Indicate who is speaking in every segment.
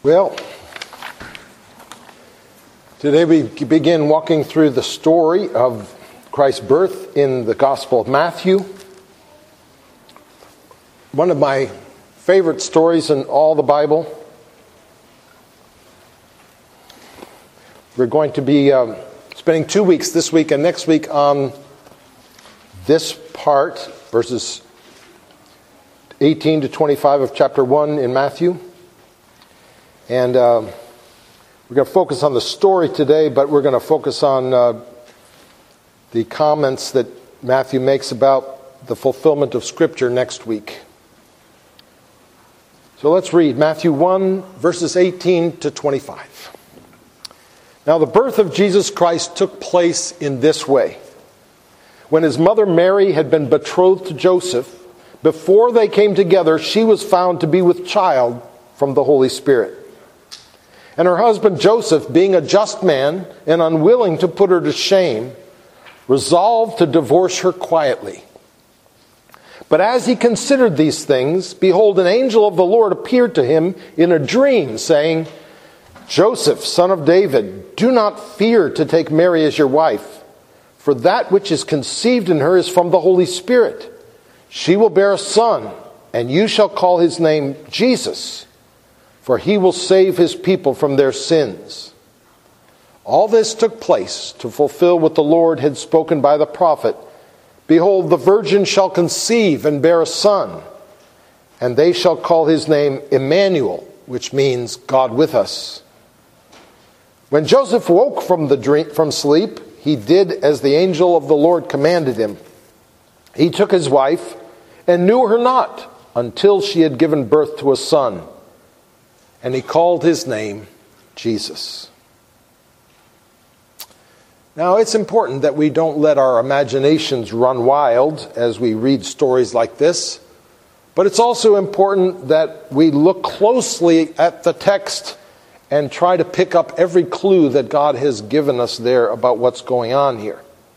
Speaker 1: Well, today we begin walking through the story of Christ's birth in the Gospel of Matthew. One of my favorite stories in all the Bible. We're going to be spending 2 weeks, this week and next week, on this part, verses 18 to 25 of chapter 1 in Matthew. And we're going to focus on the story today, but we're going to focus on the comments that Matthew makes about the fulfillment of Scripture next week. So let's read Matthew 1, verses 18 to 25. Now the birth of Jesus Christ took place in this way. When his mother Mary had been betrothed to Joseph, before they came together, she was found to be with child from the Holy Spirit. And her husband Joseph, being a just man and unwilling to put her to shame, resolved to divorce her quietly. But as he considered these things, behold, an angel of the Lord appeared to him in a dream, saying, Joseph, son of David, do not fear to take Mary as your wife, for that which is conceived in her is from the Holy Spirit. She will bear a son, and you shall call his name Jesus, for he will save his people from their sins. All this took place to fulfill what the Lord had spoken by the prophet. Behold, the virgin shall conceive and bear a son, and they shall call his name Emmanuel, which means God with us. When Joseph woke from sleep, he did as the angel of the Lord commanded him. He took his wife and knew her not until she had given birth to a son. And he called his name Jesus. Now, it's important that we don't let our imaginations run wild as we read stories like this. But it's also important that we look closely at the text and try to pick up every clue that God has given us there about what's going on here.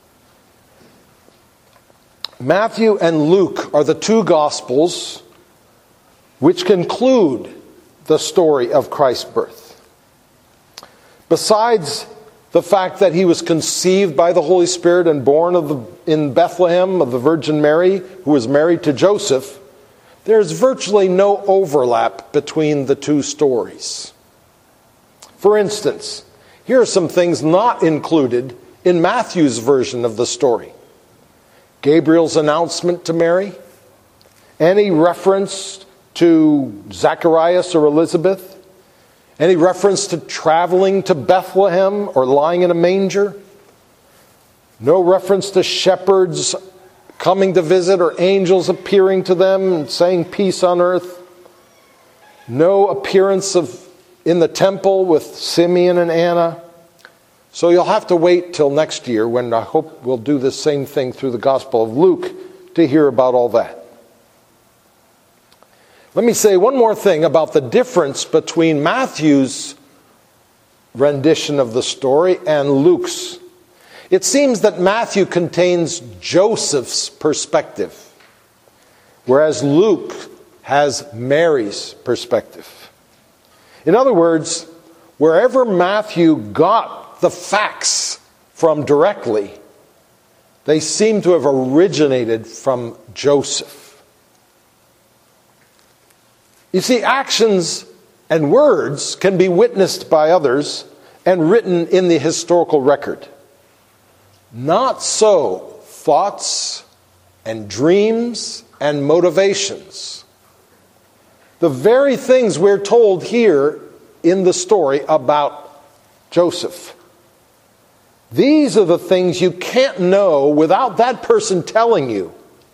Speaker 1: Matthew and Luke are the two Gospels which conclude the story of Christ's birth. Besides the fact that he was conceived by the Holy Spirit and born in Bethlehem of the Virgin Mary, who was married to Joseph, there's virtually no overlap between the two stories. For instance, here are some things not included in Matthew's version of the story. Gabriel's announcement to Mary, any reference to Zacharias or Elizabeth, any reference to traveling to Bethlehem or lying in a manger, no reference to shepherds coming to visit or angels appearing to them and saying peace on earth, no appearance in the temple with Simeon and Anna. So you'll have to wait till next year when I hope we'll do the same thing through the Gospel of Luke to hear about all that. Let me say one more thing about the difference between Matthew's rendition of the story and Luke's. It seems that Matthew contains Joseph's perspective, whereas Luke has Mary's perspective. In other words, wherever Matthew got the facts from directly, they seem to have originated from Joseph. You see, actions and words can be witnessed by others and written in the historical record. Not so thoughts and dreams and motivations. The very things we're told here in the story about Joseph. These are the things you can't know without that person telling you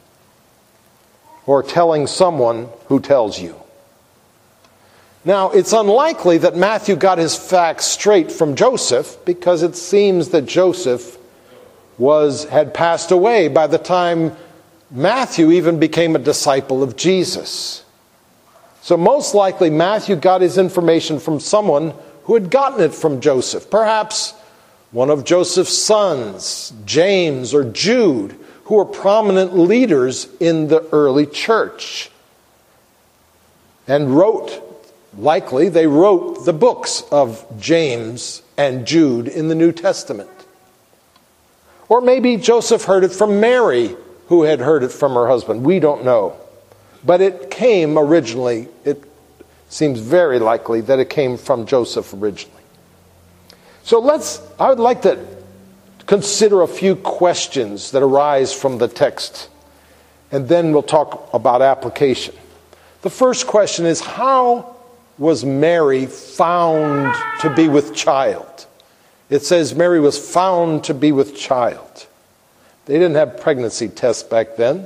Speaker 1: or telling someone who tells you. Now, it's unlikely that Matthew got his facts straight from Joseph because it seems that Joseph had passed away by the time Matthew even became a disciple of Jesus. So most likely Matthew got his information from someone who had gotten it from Joseph. Perhaps one of Joseph's sons, James or Jude, who were prominent leaders in the early church and wrote likely they wrote the books of James and Jude in the New Testament. Or maybe Joseph heard it from Mary, who had heard it from her husband. We don't know. But it came originally, it seems very likely that it came from Joseph originally. So I would like to consider a few questions that arise from the text, and then we'll talk about application. The first question is, how was Mary found to be with child? It says Mary was found to be with child. They didn't have pregnancy tests back then.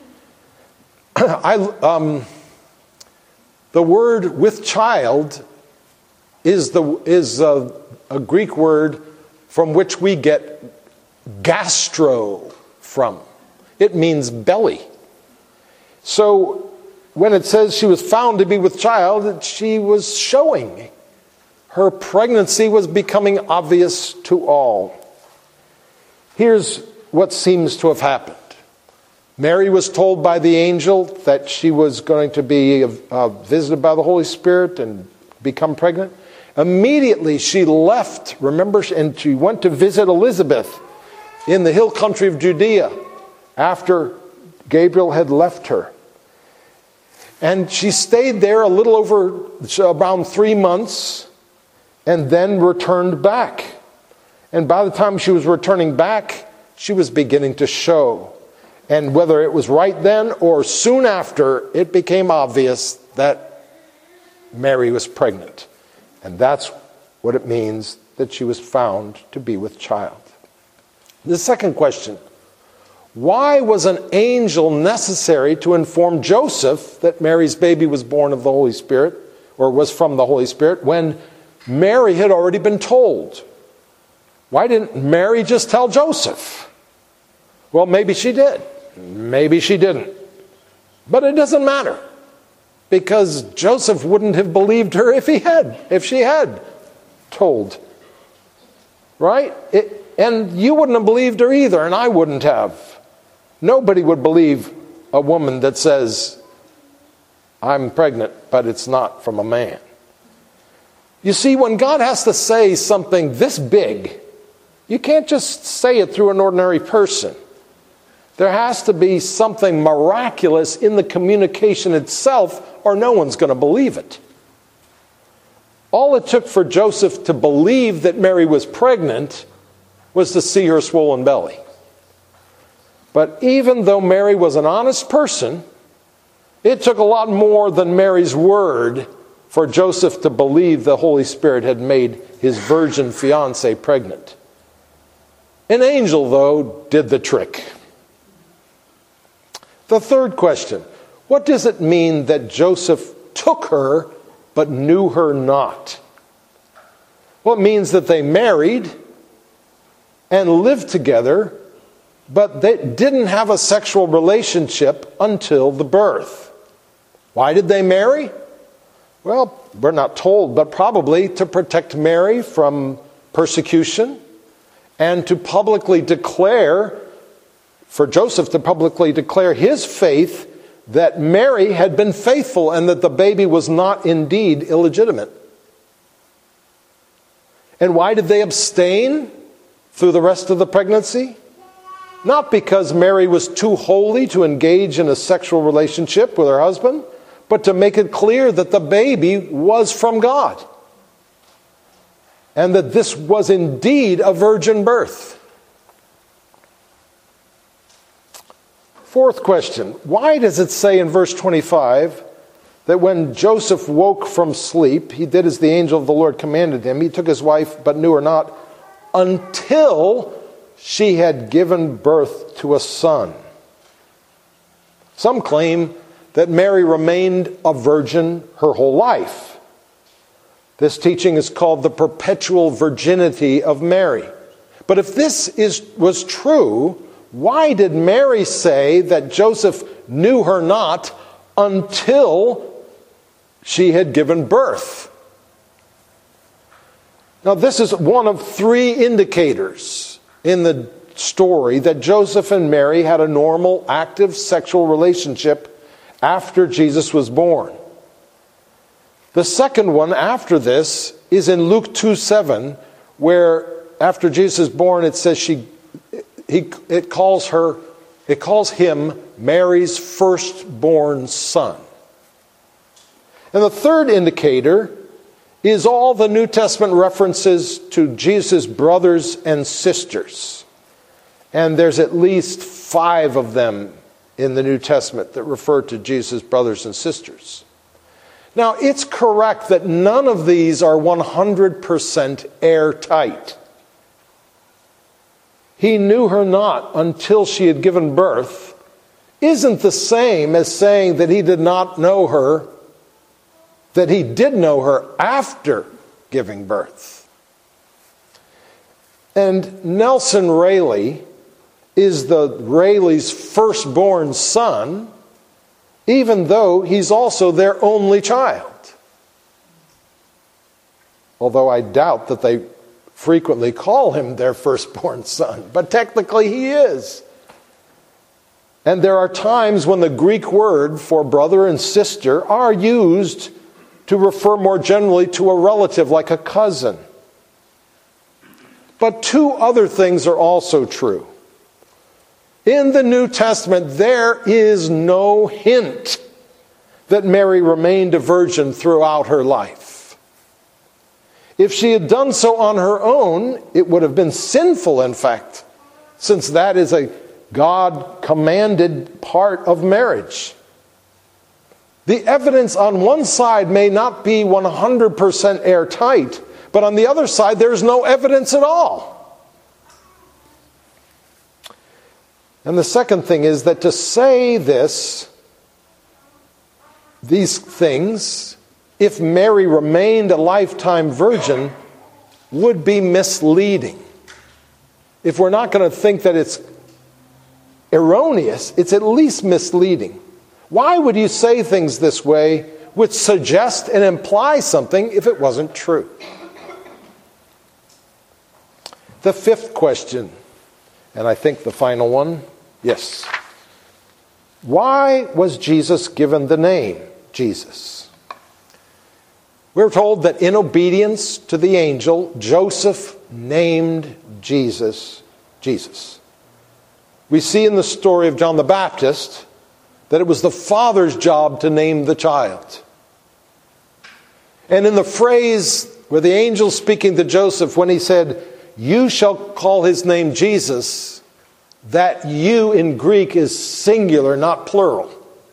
Speaker 1: The word with child is a Greek word from which we get gastro from. It means belly. So when it says she was found to be with child, she was showing her pregnancy was becoming obvious to all. Here's what seems to have happened. Mary was told by the angel that she was going to be visited by the Holy Spirit and become pregnant. Immediately she left, remember, and she went to visit Elizabeth in the hill country of Judea after Gabriel had left her. And she stayed there a little over around 3 months and then returned back. And by the time she was returning back, she was beginning to show. And whether it was right then or soon after, it became obvious that Mary was pregnant. And that's what it means that she was found to be with child. The second question, why was an angel necessary to inform Joseph that Mary's baby was born of the Holy Spirit, or was from the Holy Spirit, when Mary had already been told? Why didn't Mary just tell Joseph? Well, maybe she did. Maybe she didn't. But it doesn't matter, because Joseph wouldn't have believed her if she had told. Right? And you wouldn't have believed her either, and I wouldn't have. Nobody would believe a woman that says, I'm pregnant, but it's not from a man. You see, when God has to say something this big, you can't just say it through an ordinary person. There has to be something miraculous in the communication itself, or no one's going to believe it. All it took for Joseph to believe that Mary was pregnant was to see her swollen belly. But even though Mary was an honest person, it took a lot more than Mary's word for Joseph to believe the Holy Spirit had made his virgin fiancée pregnant. An angel, though, did the trick. The third question, what does it mean that Joseph took her but knew her not? Well, it means that they married and lived together, but they didn't have a sexual relationship until the birth. Why did they marry? Well, we're not told, but probably to protect Mary from persecution and to publicly declare, for Joseph to publicly declare his faith that Mary had been faithful and that the baby was not indeed illegitimate. And why did they abstain through the rest of the pregnancy? Not because Mary was too holy to engage in a sexual relationship with her husband, but to make it clear that the baby was from God. And that this was indeed a virgin birth. Fourth question, why does it say in verse 25 that when Joseph woke from sleep, he did as the angel of the Lord commanded him. He took his wife, but knew her not, until she had given birth to a son. Some claim that Mary remained a virgin her whole life. This teaching is called the perpetual virginity of Mary. But if this was true, why did Mary say that Joseph knew her not until she had given birth? Now, this is one of three indicators in the story that Joseph and Mary had a normal, active sexual relationship after Jesus was born. The second one after this is in Luke 2:7, where after Jesus is born, it says it calls him Mary's firstborn son. And the third indicator is all the New Testament references to Jesus' brothers and sisters. And there's at least 5 of them in the New Testament that refer to Jesus' brothers and sisters. Now, it's correct that none of these are 100% airtight. He knew her not until she had given birth isn't the same as saying that he did not know her, that he did know her after giving birth. And Nelson Rayleigh is the Rayleigh's firstborn son, even though he's also their only child. Although I doubt that they frequently call him their firstborn son, but technically he is. And there are times when the Greek word for brother and sister are used to refer more generally to a relative, like a cousin. But 2 other things are also true. In the New Testament, there is no hint that Mary remained a virgin throughout her life. If she had done so on her own, it would have been sinful, in fact, since that is a God-commanded part of marriage. The evidence on one side may not be 100% airtight, but on the other side, there's no evidence at all. And the second thing is that to say these things, if Mary remained a lifetime virgin, would be misleading. If we're not going to think that it's erroneous, it's at least misleading. Why would you say things this way which suggest and imply something if it wasn't true? The fifth question, and I think the final one, yes. Why was Jesus given the name Jesus? We're told that in obedience to the angel, Joseph named Jesus, Jesus. We see in the story of John the Baptist that it was the father's job to name the child. And in the phrase where the angel speaking to Joseph, when he said, "You shall call his name Jesus," that "you" in Greek is singular, not plural.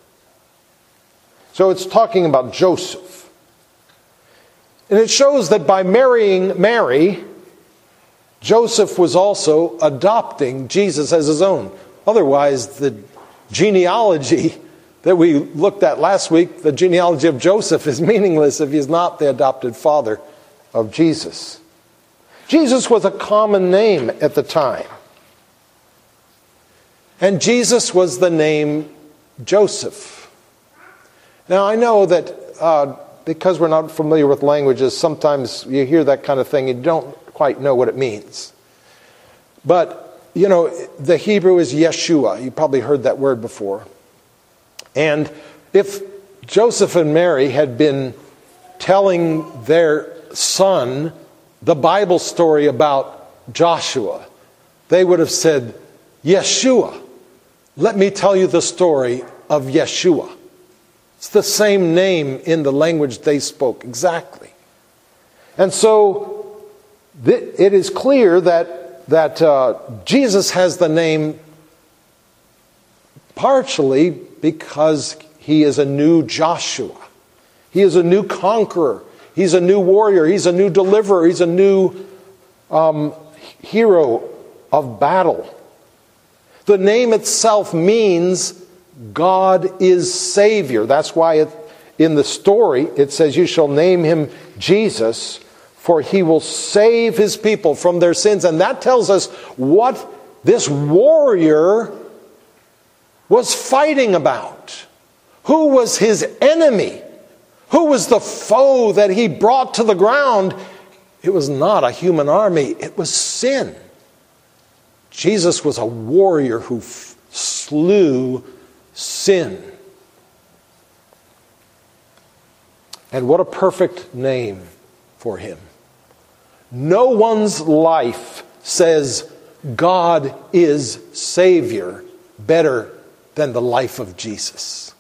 Speaker 1: So it's talking about Joseph. And it shows that by marrying Mary, Joseph was also adopting Jesus as his own. Otherwise, the genealogy that we looked at last week, the genealogy of Joseph, is meaningless if he's not the adopted father of Jesus. Jesus was a common name at the time. And Jesus was the name Joseph. Now, I know that because we're not familiar with languages, sometimes you hear that kind of thing and you don't quite know what it means. But, you know, the Hebrew is Yeshua. You probably heard that word before. And if Joseph and Mary had been telling their son the Bible story about Joshua, they would have said, Yeshua. Let me tell you the story of Yeshua. It's the same name in the language they spoke, exactly. And so it is clear that Jesus has the name partially because he is a new Joshua. He is a new conqueror. He's a new warrior. He's a new deliverer. He's a new hero of battle. The name itself means God is Savior. That's why in the story it says, "You shall name him Jesus, for he will save his people from their sins." And that tells us what this warrior was fighting about. Who was his enemy? Who was the foe that he brought to the ground? It was not a human army. It was sin. Jesus was a warrior who slew sin. And what a perfect name for him. No one's life says God is Savior better than the life of Jesus.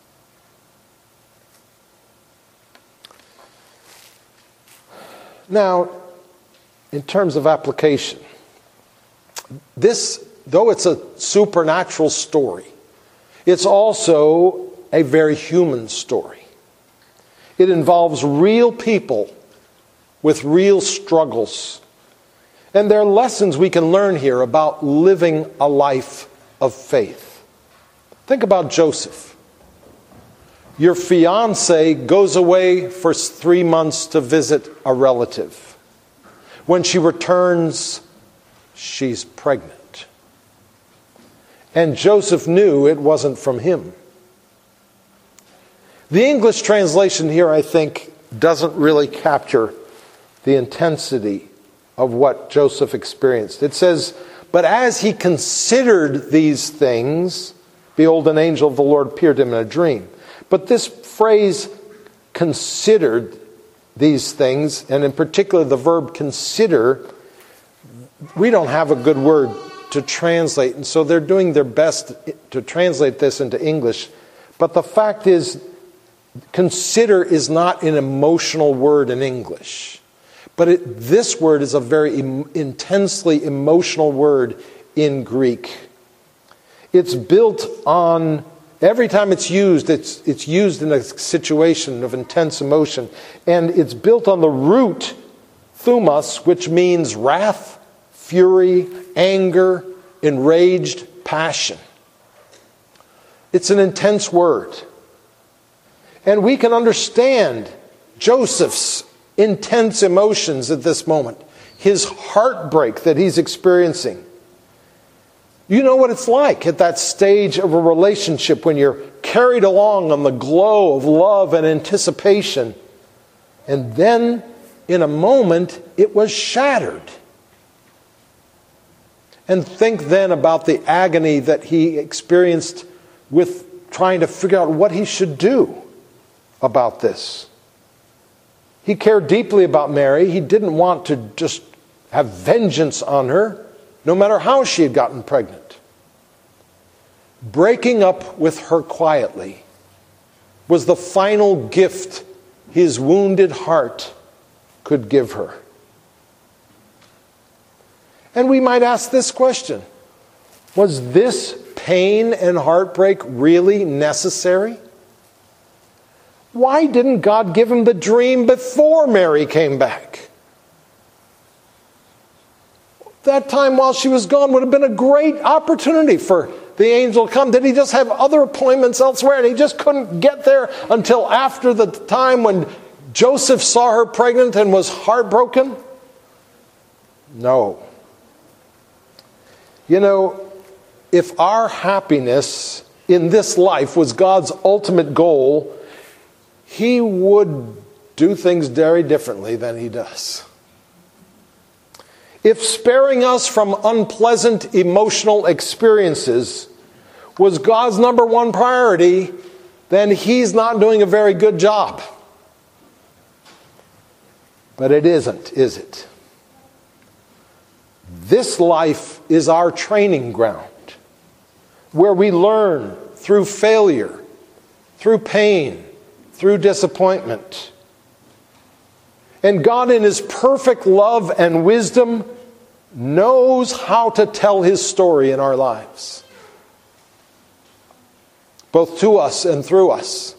Speaker 1: Now, in terms of application, this, though it's a supernatural story, it's also a very human story. It involves real people with real struggles. And there are lessons we can learn here about living a life of faith. Think about Joseph. Your fiance goes away for 3 months to visit a relative. When she returns, she's pregnant. And Joseph knew it wasn't from him. The English translation here, I think, doesn't really capture the intensity of what Joseph experienced. It says, "But as he considered these things, behold, an angel of the Lord appeared to him in a dream." But this phrase, considered these things, and in particular the verb consider, we don't have a good word to translate. And so they're doing their best to translate this into English. But the fact is, consider is not an emotional word in English. But this word is a very intensely emotional word in Greek. It's built on, every time it's used used in a situation of intense emotion. And it's built on the root, thumos, which means wrath, fury, anger, enraged, passion. It's an intense word. And we can understand Joseph's intense emotions at this moment. His heartbreak that he's experiencing. You know what it's like at that stage of a relationship when you're carried along on the glow of love and anticipation. And then, in a moment, it was shattered. And think then about the agony that he experienced with trying to figure out what he should do about this. He cared deeply about Mary. He didn't want to just have vengeance on her, no matter how she had gotten pregnant. Breaking up with her quietly was the final gift his wounded heart could give her. And we might ask this question: was this pain and heartbreak really necessary? Why didn't God give him the dream before Mary came back? That time while she was gone would have been a great opportunity for the angel to come. Did he just have other appointments elsewhere and he just couldn't get there until after the time when Joseph saw her pregnant and was heartbroken? No. You know, if our happiness in this life was God's ultimate goal, he would do things very differently than he does. If sparing us from unpleasant emotional experiences was God's number one priority, then he's not doing a very good job. But it isn't, is it? This life is our training ground, where we learn through failure, through pain, through disappointment. And God, in his perfect love and wisdom, knows how to tell his story in our lives, both to us and through us.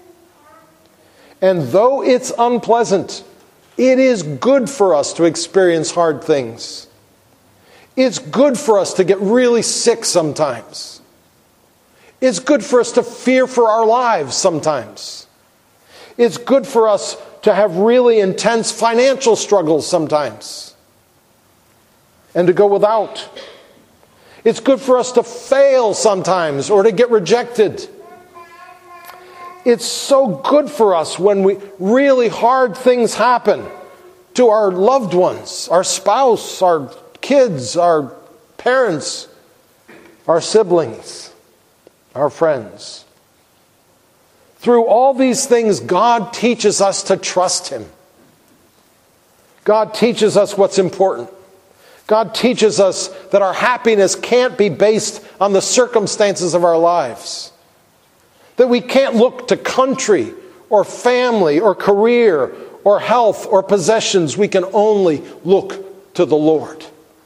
Speaker 1: And though it's unpleasant, it is good for us to experience hard things. It's good for us to get really sick sometimes. It's good for us to fear for our lives sometimes. It's good for us to have really intense financial struggles sometimes and to go without. It's good for us to fail sometimes or to get rejected. It's so good for us when really hard things happen to our loved ones, our spouse, our kids, our parents, our siblings, our friends. Through all these things, God teaches us to trust Him. God teaches us what's important. God teaches us that our happiness can't be based on the circumstances of our lives. That we can't look to country or family or career or health or possessions. We can only look to the Lord.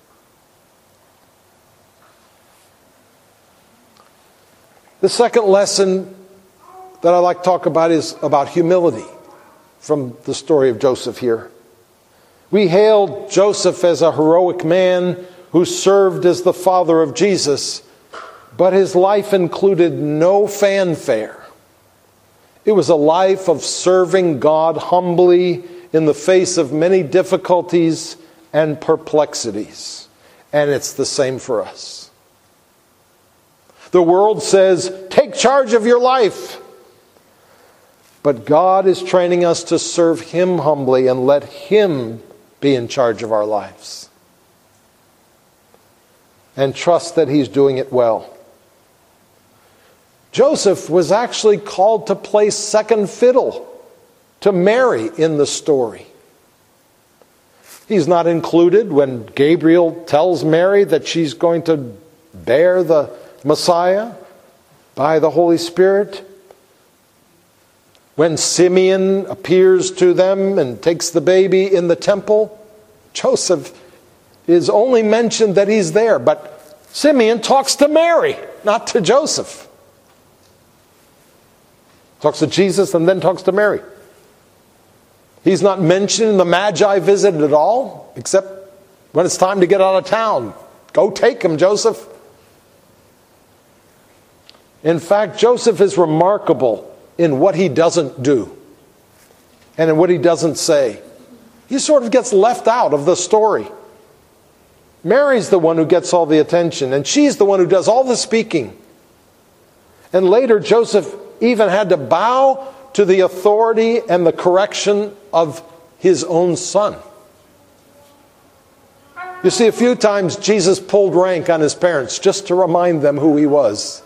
Speaker 1: The second lesson that I'd like to talk about is about humility from the story of Joseph here. We hailed Joseph as a heroic man who served as the father of Jesus, but his life included no fanfare. It was a life of serving God humbly in the face of many difficulties and perplexities. And it's the same for us. The world says, take charge of your life. But God is training us to serve Him humbly and let Him be in charge of our lives. And trust that He's doing it well. Joseph was actually called to play second fiddle to Mary in the story. He's not included when Gabriel tells Mary that she's going to bear the Messiah by the Holy Spirit. When Simeon appears to them and takes the baby in the temple, Joseph is only mentioned that he's there, but Simeon talks to Mary, not to Joseph. Talks to Jesus and then talks to Mary. He's not mentioned in the Magi visit at all, except when it's time to get out of town. Go take him, Joseph. In fact, Joseph is remarkable in what he doesn't do and in what he doesn't say. He sort of gets left out of the story. Mary's the one who gets all the attention, and she's the one who does all the speaking. And later, Joseph even had to bow to the authority and the correction of his own son. You see, a few times Jesus pulled rank on his parents just to remind them who he was.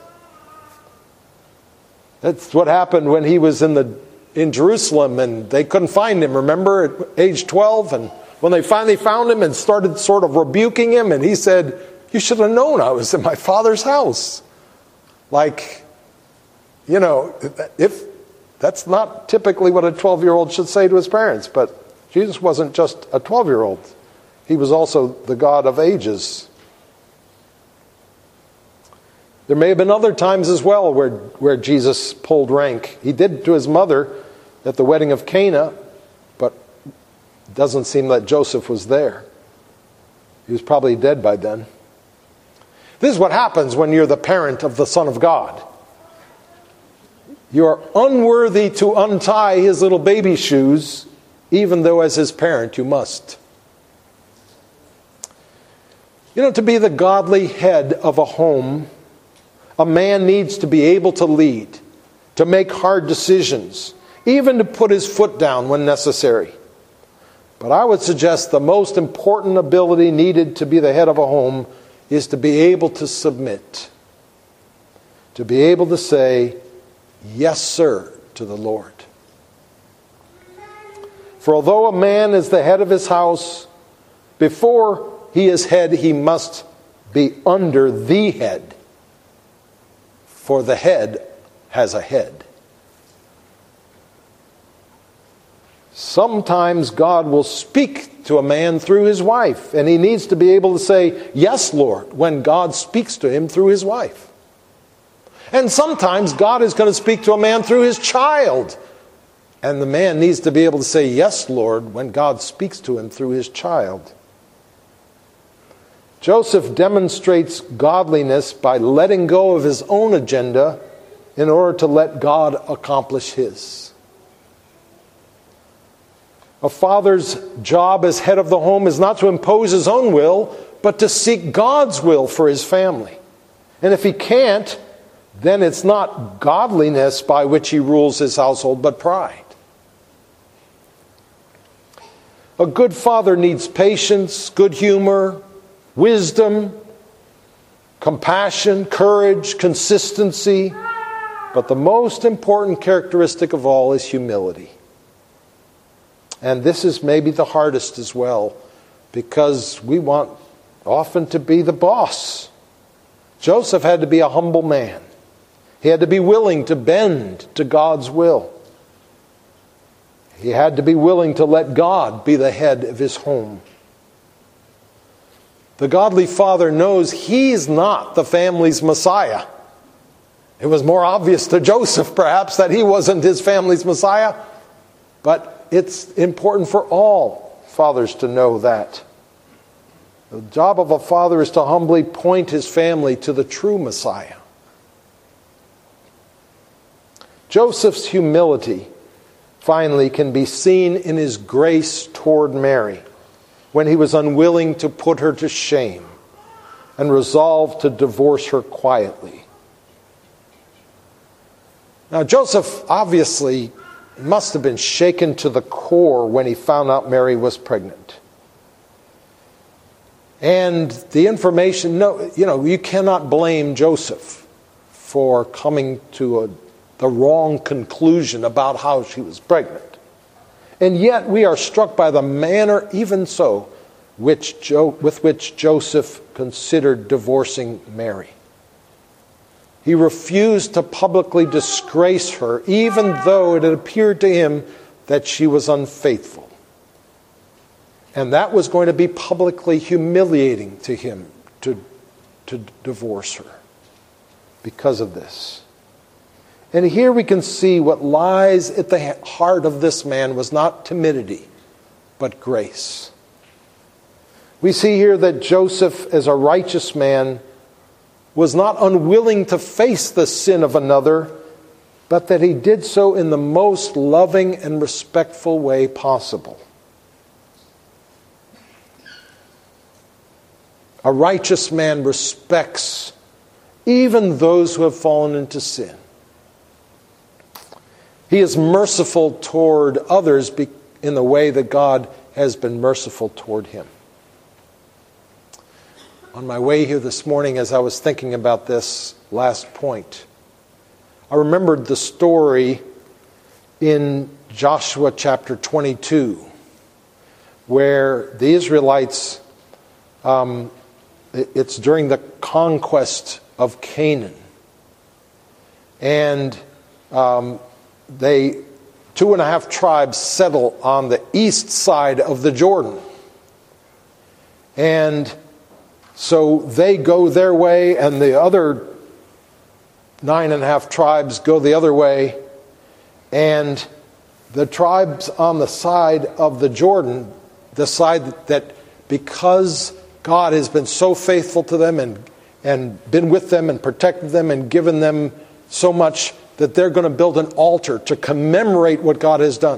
Speaker 1: That's what happened when he was in Jerusalem and they couldn't find him, remember, at age 12? And when they finally found him and started sort of rebuking him, and he said, you should have known I was in my Father's house. Like, you know, if that's not typically what a 12-year-old should say to his parents, but Jesus wasn't just a 12-year-old. He was also the God of ages. There may have been other times as well where Jesus pulled rank. He did to his mother at the wedding of Cana, but it doesn't seem that Joseph was there. He was probably dead by then. This is what happens when you're the parent of the Son of God. You are unworthy to untie his little baby shoes, even though as his parent you must. You know, to be the godly head of a home, a man needs to be able to lead, to make hard decisions, even to put his foot down when necessary. But I would suggest the most important ability needed to be the head of a home is to be able to submit. To be able to say, yes, sir, to the Lord. For although a man is the head of his house, before he is head, he must be under the head. For the head has a head. Sometimes God will speak to a man through his wife, and he needs to be able to say, yes, Lord, when God speaks to him through his wife. And sometimes God is going to speak to a man through his child, and the man needs to be able to say, yes, Lord, when God speaks to him through his child. Joseph demonstrates godliness by letting go of his own agenda in order to let God accomplish his. A father's job as head of the home is not to impose his own will, but to seek God's will for his family. And if he can't, then it's not godliness by which he rules his household, but pride. A good father needs patience, good humor, wisdom, compassion, courage, consistency, But the most important characteristic of all is humility. And this is maybe the hardest as well, because we want often to be the boss. Joseph had to be a humble man. He had to be willing to bend to God's will. He had to be willing to let God be the head of his home. The godly father knows he's not the family's Messiah. It was more obvious to Joseph, perhaps, that he wasn't his family's Messiah. But it's important for all fathers to know that. The job of a father is to humbly point his family to the true Messiah. Joseph's humility, finally, can be seen in his grace toward Mary, when he was unwilling to put her to shame and resolved to divorce her quietly. Now, Joseph obviously must have been shaken to the core when he found out Mary was pregnant. And the information, you cannot blame Joseph for coming to the wrong conclusion about how she was pregnant. And yet we are struck by the manner, even so, with which Joseph considered divorcing Mary. He refused to publicly disgrace her, even though it had appeared to him that she was unfaithful. And that was going to be publicly humiliating to him to divorce her because of this. And here we can see what lies at the heart of this man was not timidity, but grace. We see here that Joseph, as a righteous man, was not unwilling to face the sin of another, but that he did so in the most loving and respectful way possible. A righteous man respects even those who have fallen into sin. He is merciful toward others in the way that God has been merciful toward him. On my way here this morning, as I was thinking about this last point, I remembered the story in Joshua chapter 22, where the Israelites, it's during the conquest of Canaan. And 2.5 tribes settle on the east side of the Jordan. And so they go their way, and the other 9.5 tribes go the other way. And the tribes on the side of the Jordan decide that because God has been so faithful to them and been with them and protected them and given them so much, that they're going to build an altar to commemorate what God has done.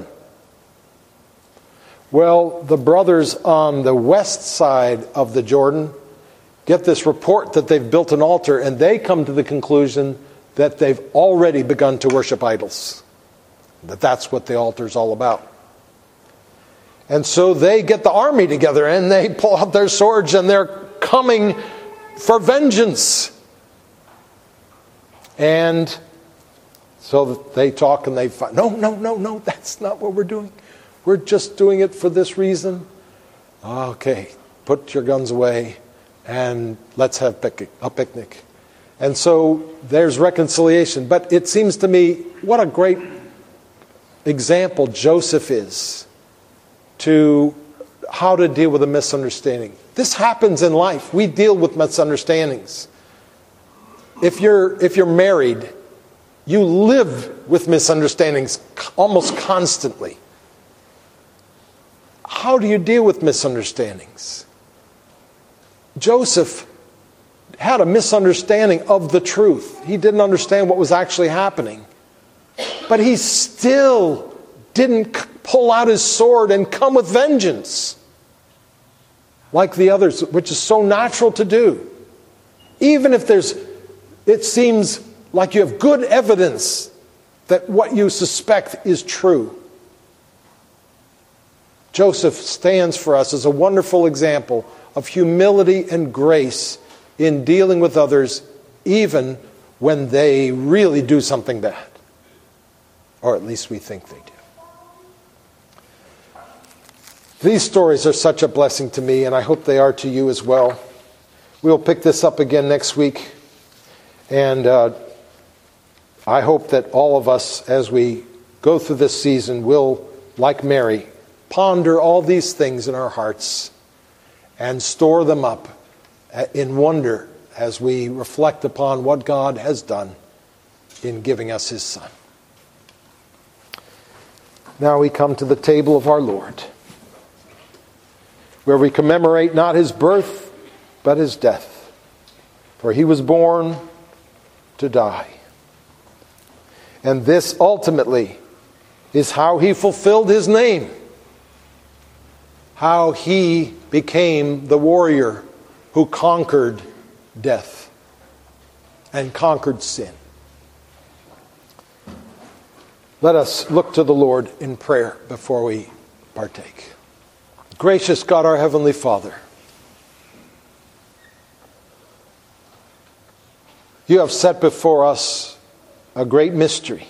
Speaker 1: Well, the brothers on the west side of the Jordan get this report that they've built an altar, and they come to the conclusion that they've already begun to worship idols. That's what the altar is all about. And so they get the army together, and they pull out their swords, and they're coming for vengeance. And so they talk and they fight. No, that's not what we're doing. We're just doing it for this reason. Okay, put your guns away and let's have a picnic. And so there's reconciliation. But it seems to me, what a great example Joseph is to how to deal with a misunderstanding. This happens in life. We deal with misunderstandings. If you're married, you live with misunderstandings almost constantly. How do you deal with misunderstandings? Joseph had a misunderstanding of the truth. He didn't understand what was actually happening. But he still didn't pull out his sword and come with vengeance like the others, which is so natural to do. Even if it seems like you have good evidence that what you suspect is true. Joseph stands for us as a wonderful example of humility and grace in dealing with others, even when they really do something bad. Or at least we think they do. These stories are such a blessing to me, and I hope they are to you as well. We'll pick this up again next week. And I hope that all of us, as we go through this season, will, like Mary, ponder all these things in our hearts and store them up in wonder as we reflect upon what God has done in giving us his Son. Now we come to the table of our Lord, where we commemorate not his birth, but his death. For he was born to die. And this ultimately is how he fulfilled his name. How he became the warrior who conquered death and conquered sin. Let us look to the Lord in prayer before we partake. Gracious God, our Heavenly Father, you have set before us a great mystery.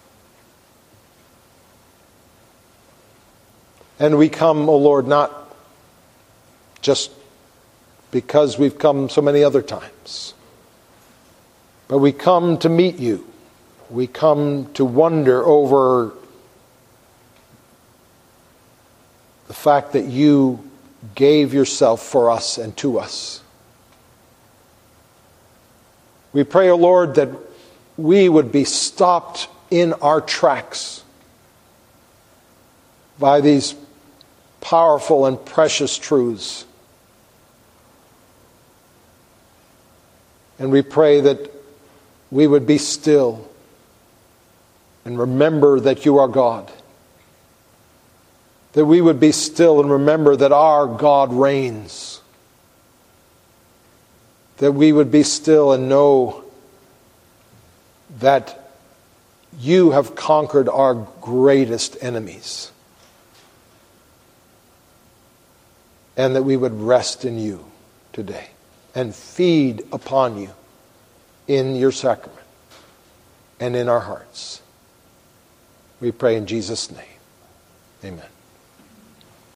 Speaker 1: And we come, O Lord, not just because we've come so many other times, but we come to meet you. We come to wonder over the fact that you gave yourself for us and to us. We pray, O Lord, that we would be stopped in our tracks by these powerful and precious truths. And we pray that we would be still and remember that you are God. That we would be still and remember that our God reigns. That we would be still and know that you have conquered our greatest enemies. And that we would rest in you today and feed upon you in your sacrament and in our hearts. We pray in Jesus' name. Amen.